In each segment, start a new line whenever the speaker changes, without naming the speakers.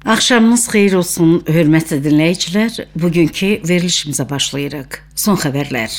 Axşamınız xeyir olsun, hörmətli dinləyicilər. Bugünkü verilişimizə başlayırıq. Son xəbərlər.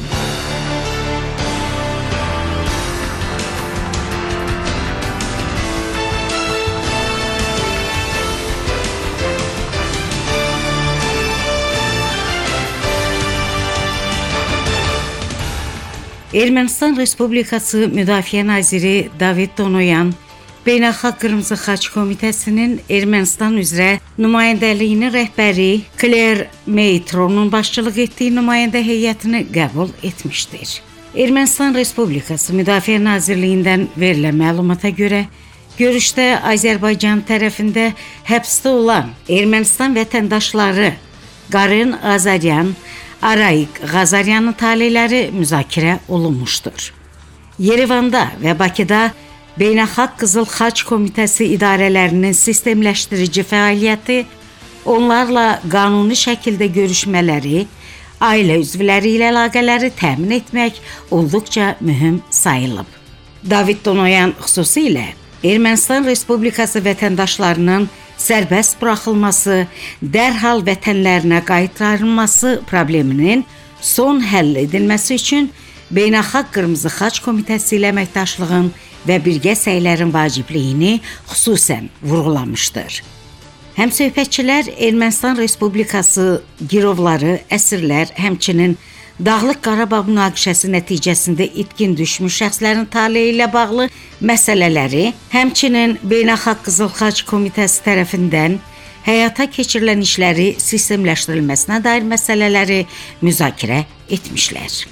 Ermənistan Respublikası Müdafiə Naziri David Donoyan Beynəlxalq Qırmızı Xaç Komitəsinin Ermənistan üzrə nümayəndəliyinin rəhbəri Claire Maytronun başçılıq etdiyi nümayəndə heyətini qəbul etmişdir. Ermənistan Respublikası Müdafiə Nazirliyindən verilən məlumata görə, görüşdə Azərbaycan tərəfində həbsdə olan Ermənistan vətəndaşları Qaren Azaryan, Arayik Qazaryanın taleləri müzakirə olunmuşdur. Yerevanda və Bakıda Beynəlxalq Qızıl Xaç Komitəsi idarələrinin sistemləşdirici fəaliyyəti, onlarla qanuni şəkildə görüşmələri, ailə üzvləri ilə əlaqələri təmin etmək olduqca mühüm sayılıb. David Donoyan xüsusilə Ermənistan Respublikası vətəndaşlarının sərbəst buraxılması, dərhal vətənlərinə qaytarılması probleminin son həll edilməsi üçün Beynəlxalq Qırmızı Xaç Komitəsi ilə əməkdaşlığın və birgə səylərin vacibliyini xüsusən vurğulamışdır. Həmsöhbətçilər Ermənistan Respublikası girovları, əsirlər, həmçinin Dağlıq Qarabağ münaqişəsi nəticəsində itkin düşmüş şəxslərin taleyi ilə bağlı məsələləri, həmçinin Beynəlxalq Qızıl Xaç Komitəsi tərəfindən həyata keçirilən işləri sistemləşdirilməsinə dair məsələləri müzakirə etmişlər.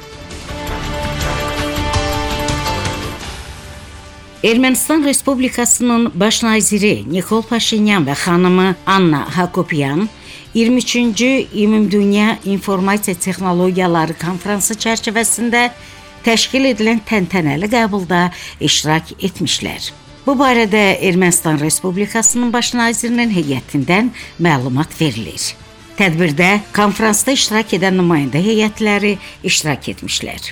Ermənistan Respublikasının baş naziri Nikol Paşinyan və xanımı Anna Hakopyan 23-cü Ümumdünya İnformasiya Texnologiyaları konfransı çərçivəsində təşkil edilən təntənəli qəbulda iştirak etmişlər. Bu barədə Ermənistan Respublikasının baş nazirinin heyətindən məlumat verilir. Tədbirdə konfransda iştirak edən nümayəndə heyətləri iştirak etmişlər.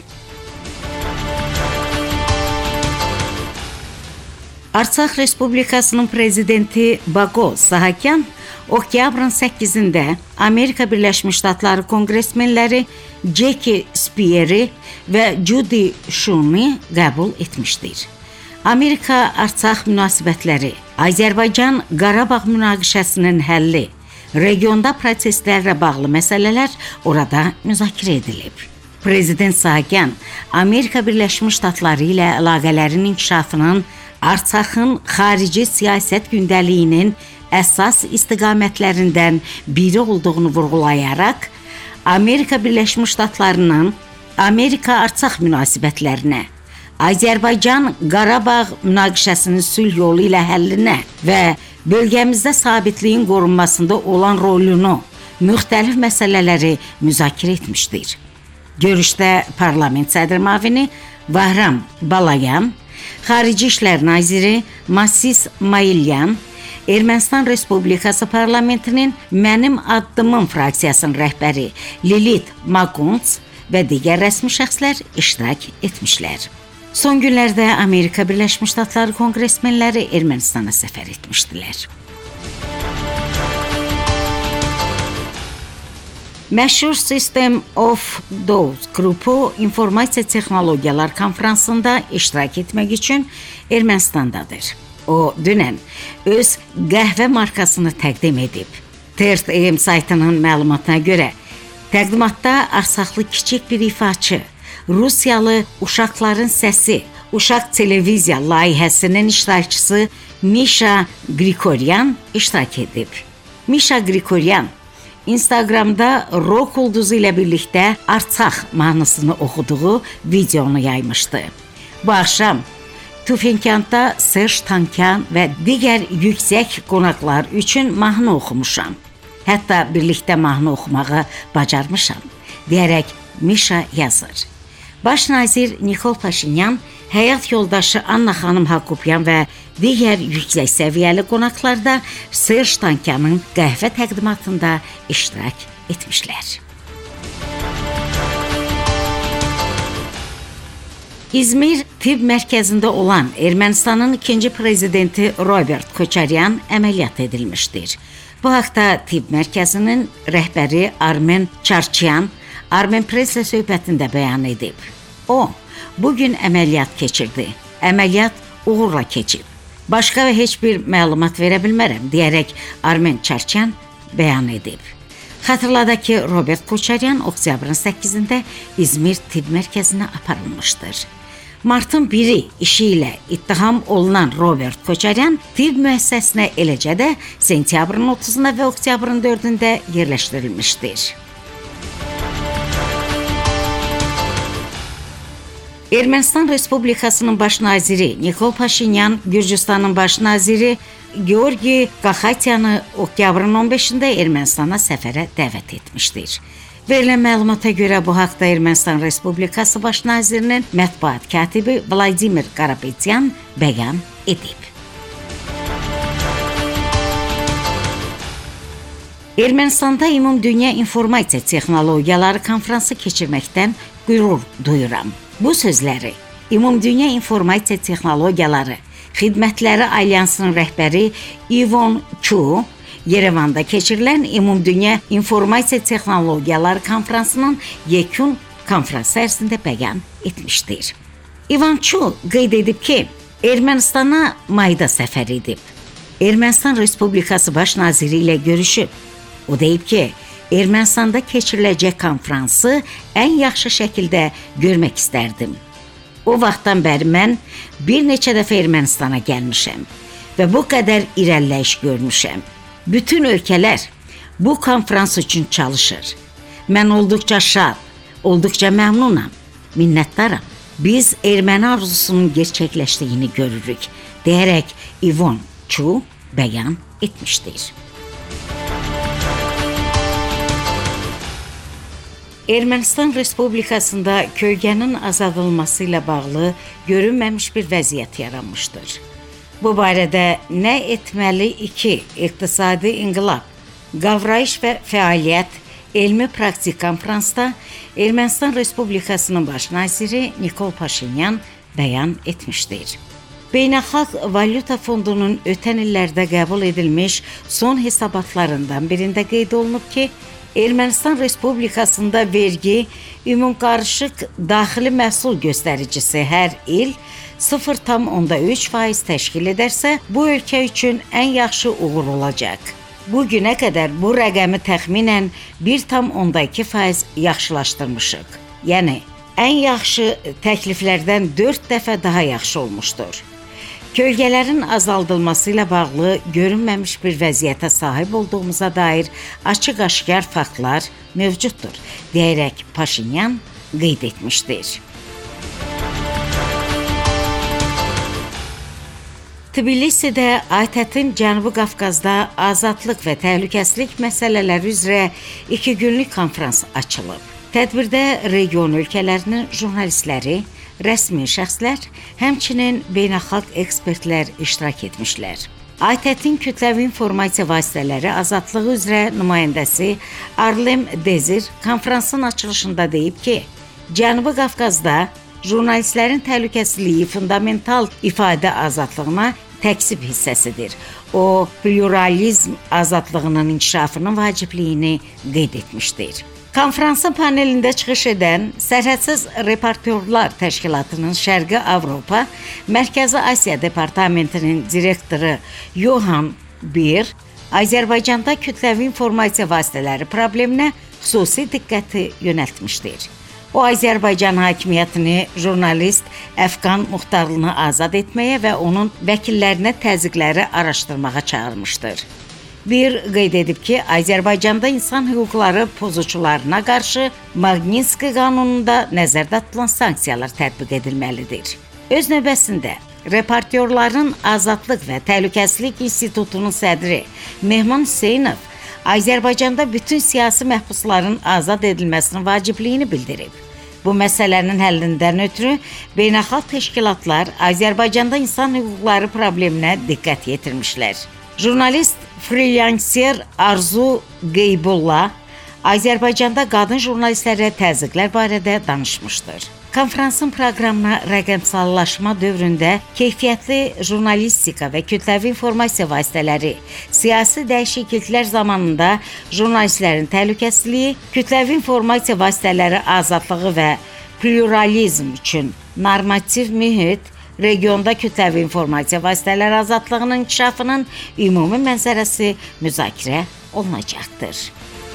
Artsakh Respublikasının prezidenti Bako Sahakyan oktyabrın 8-də Amerika Birləşmiş Ştatları konqresmenləri Jackie Spieri və Judy Shun'u qəbul etmişdir. Amerika-Artsakh münasibətləri, Azərbaycan-Qarabağ münaqişəsinin həlli, regionda proseslərlə bağlı məsələlər orada müzakirə edilib. Prezident Sahakyan Amerika Birləşmiş Ştatları ilə əlaqələrin inkişafının Artsakhın xarici siyasət gündəliyinin əsas istiqamətlərindən biri olduğunu vurğulayaraq, Amerika Birləşmiş Ştatlarının Amerika-Artsakh münasibətlərinə, Azərbaycan-Qarabağ münaqişəsinin sülh yolu ilə həllinə və bölgəmizdə sabitliyin qorunmasında olan rolunu, müxtəlif məsələləri müzakirə etmişdir. Görüşdə parlament sədr müavini Vahram Balayan, Xarici İşlər naziri Masis Mailyan, Ermənistan Respublikası parlamentinin Mənim Addımım fraksiyasının rəhbəri Lilit Magunts və digər rəsmi şəxslər iştirak etmişlər. Son günlərdə Amerika Birləşmiş Ştatları konqresmenləri Ermənistana səfər etmişdilər. Məşhur System of Dogs qrupu informasiya texnologiyalar konfransında iştirak etmək üçün Ermənistandadır. O, dünən öz qəhvə markasını təqdim edib. Third AM saytının məlumatına görə, təqdimatda Arsaxlı kiçik bir ifaçı, Rusiyalı Uşaqların Səsi, Uşaq Televiziya layihəsinin iştirakçısı Misha Grigoryan iştirak edib. Misha Grigoryan Instagramda rock ulduzu ilə birlikdə Artsakh mahnısını oxuduğu videonu yaymışdı. Bu axşam Tufenkantda Serj Tankan və digər yüksək qonaqlar üçün mahnı oxumuşam. Hətta birlikdə mahnı oxumağı bacarmışam, deyərək Misha yazır. Baş nazir Nikol Paşinyan, həyat yoldaşı Anna xanım Hakopyan və digər yüksək səviyyəli qonaqlarda Serj Tankanın qəhvə təqdimatında iştirak etmişlər. İzmir Tibb Mərkəzində olan Ermənistanın ikinci prezidenti Robert Koçaryan əməliyyat edilmişdir. Bu haqda Tibb Mərkəzinin rəhbəri Armen Çarçyan Armen Presslə söhbətində bəyan edib. O, bugün əməliyyat keçirdi. Əməliyyat uğurla keçib. Başqa heç bir məlumat verə bilmərəm, deyərək Armen Çarçyan bəyan edib. Xatırladaq ki, Robert Koçaryan oktyabrın 8-də İzmir Tibb Mərkəzinə aparılmışdır. Martın 1-i işi ilə ittiham olunan Robert Koçaryan tibb müəssisəsinə, eləcə də sentyabrın 30-da və oktyabrın 4-də yerləşdirilmişdir. Ermənistan Respublikasının baş naziri Nikol Paşinyan, Gürcüstanın baş naziri Georgi Qaxatyanı oktyabrın 15-də Ermənistana səfərə dəvət etmişdir. Verilən məlumata görə bu haqda Ermənistan Respublikası baş nazirinin mətbuat katibi Vladimir Qarapetyan bəyan edib. Ermənistanda Ümumdünya İnformasiya Texnologiyaları konfransı keçirməkdən qürur duyuram. Bu sözləri Ümumdünya İnformasiya Texnologiyaları Xidmətləri Alyansının rəhbəri Ivon Chu Yerevanda keçirilən Ümumdünya İnformasiya Texnologiyaları konfransının yekun konfransı ərzində bəyan etmişdir. Ivon Chu qeyd edib ki, Ermənistana mayda səfər edib. Ermənistan Respublikası baş naziri ilə görüşüb. O deyib ki, Ermənistanda keçiriləcək konfransı ən yaxşı şəkildə görmək istərdim. O vaxtdan bəri mən bir neçə dəfə Ermənistana gəlmişəm və bu qədər irəliləyiş görmüşəm. Bütün ölkələr bu konfrans üçün çalışır. Mən olduqca şad, olduqca məmnunam, minnətdaram. Biz erməni arzusunun gerçəkləşdiyini görürük, deyərək Ivon Chu bəyan etmişdir. Ermənistan Respublikasında kölgənin azadılması ilə bağlı görünməmiş bir vəziyyət yaranmışdır. Bu barədə Nə etməli 2 İqtisadi İnqilab, Qavrayış və Fəaliyyət elmi-praktik konfransda Ermənistan Respublikasının baş naziri Nikol Paşinyan bəyan etmişdir. Beynəlxalq Valyuta Fondunun ötən illərdə qəbul edilmiş son hesabatlarından birində qeyd olunub ki, Ermənistan Respublikasında vergi ümumqarışıq daxili məhsul göstəricisi hər il 0,3% təşkil edərsə, bu ölkə üçün ən yaxşı uğur olacaq. Bu günə qədər bu rəqəmi təxminən 1,2% yaxşılaşdırmışıq. Yəni, ən yaxşı təkliflərdən 4 dəfə daha yaxşı olmuşdur. Kölgələrin azaldılması ilə bağlı görünməmiş bir vəziyyətə sahib olduğumuza dair açıq-aşkar faktlar mövcuddur, deyərək Paşinyan qeyd etmişdir. Tbilisidə ATƏT-in Cənubi Qafqazda azadlıq və təhlükəsizlik məsələləri üzrə 2 günlük konfrans açılıb. Tədbirdə region ölkələrinin jurnalistləri, rəsmi şəxslər, həmçinin beynəlxalq ekspertlər iştirak etmişlər. ATƏT-in kütləvi informasiya vasitələri azadlığı üzrə nümayəndəsi Arlem Dezir konfransın açılışında deyib ki, Cənubi Qafqazda jurnalistlərin təhlükəsizliyi fundamental ifadə azadlığına təksib hissəsidir. O, pluralizm azadlığının inkişafının vacibliyini qeyd etmişdir. Konfransın panelində çıxış edən Sərhədsiz Reportyorlar Təşkilatının Şərqi Avropa, Mərkəzi Asiya Departamentinin direktoru Yohan Bir, Azərbaycanda kütləvi informasiya vasitələri probleminə xüsusi diqqəti yönəltmişdir. O, Azərbaycan hakimiyyətini jurnalist Əfqan Muxtarlını azad etməyə və onun vəkillərinə təzyiqləri araşdırmağa çağırmışdır. Bir qeyd edib ki, Azərbaycanda insan hüquqları pozucularına qarşı Magnitski qanununda nəzərdə tutulan sanksiyalar tətbiq edilməlidir. Öz növbəsində Reportyorların Azadlıq və Təhlükəsizlik İnstitutunun sədri Mehman Hüseynov Azərbaycanda bütün siyasi məhbusların azad edilməsinin vacibliyini bildirib. Bu məsələnin həllindən ötürü beynəlxalq təşkilatlar Azərbaycanda insan hüquqları probleminə diqqət yetirmişlər. Jurnalist freelancer Arzu Qeybulla Azərbaycanda qadın jurnalistlərə təzyiqlər barədə danışmışdır. Konfransın proqramına rəqəmsallaşma dövründə keyfiyyətli jurnalistika və kütləvi informasiya vasitələri, siyasi dəyişikliklər zamanında jurnalistlərin təhlükəsizliyi, kütləvi informasiya vasitələri azadlığı və pluralizm üçün normativ mühit, regionda kütləvi informasiya vasitələri azadlığının inkişafının ümumi mənzərəsi müzakirə olunacaqdır.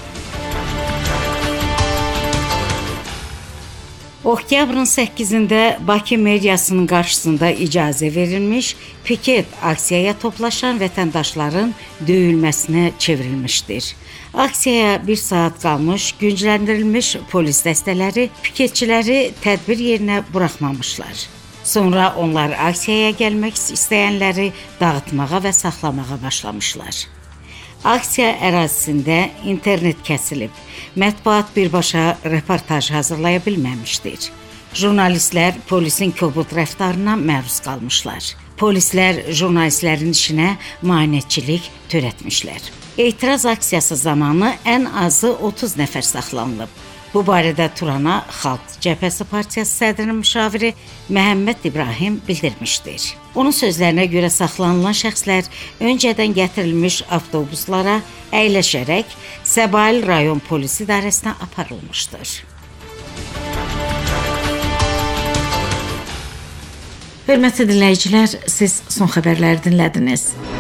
Oktyabrın 8-də Bakı meriyasının qarşısında icazə verilmiş, piket aksiyaya toplaşan vətəndaşların döyülməsinə çevrilmişdir. Aksiyaya bir saat qalmış, güncləndirilmiş polis dəstələri piketçiləri tədbir yerinə buraxmamışlar. Sonra onlar aksiyaya gəlmək istəyənləri dağıtmağa və saxlamağa başlamışlar. Aksiya ərazisində internet kəsilib, mətbuat birbaşa reportaj hazırlaya bilməmişdir. Jurnalistlər polisin kobud rəftarına məruz qalmışlar. Polislər jurnalistlərin işinə maneçilik törətmişlər. Etiraz aksiyası zamanı ən azı 30 nəfər saxlanılıb. Bu barədə Turana Xalq Cəbhəsi Partiyası sədrinin müşaviri Məhəmməd İbrahim bildirmişdir. Onun sözlərinə görə saxlanılan şəxslər öncədən gətirilmiş avtobuslara əyləşərək Səbail rayon polis idarəsinə aparılmışdır. Hörmətli dinləyicilər, siz son xəbərləri dinlədiniz.